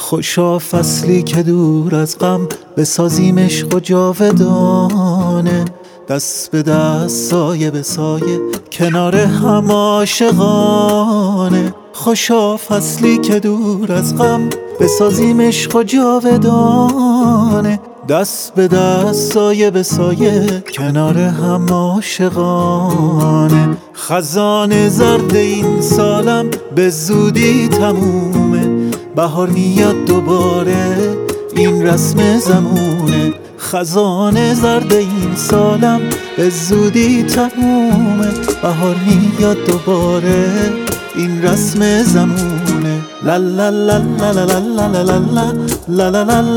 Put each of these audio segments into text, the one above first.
خوشا فصلی که دور از غم بسازیم عشق و جاودانه، دست به دست سایه به سایه کنار هم عاشقانه. خوشا فصلی که دور از غم بسازیم عشق و جاودانه، دست به دست سایه به سایه کنار هم عاشقانه. خزان زرد این سالم به زودی تمومه، بهار میاد دوباره این رسم زمونه. خزان زرد این سالم به زودی تمومه، بهار میاد دوباره این رسم زمونه. لا لا لا لا لا لا لا لا لا لا لا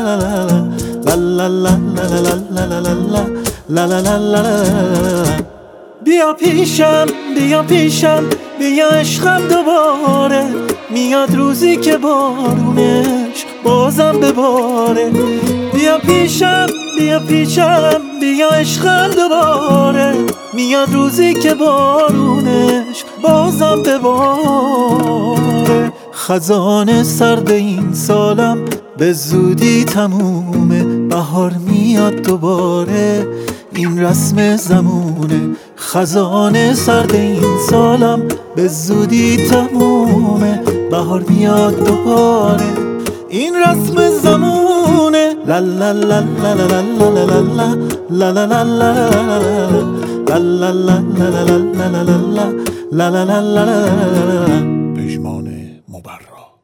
لا لا لا. بیا پیشم بیا پیشم بیا عشقم دوباره، میاد روزی که بارونش بازم بباره. بیا پیشم بیا پیشم بیا عشقم دوباره، میاد روزی که بارونش بازم بباره. خزان سرد این سالم به زودی تمومه، بهار میاد دوباره این رسم زمونه. خزان سرد این سالم به زودی تمومه، بهار میاد دوباره این رسم زمونه. لا لا لا لا لا لا لا لا لا لا لا لا لا. پژمان مبرا.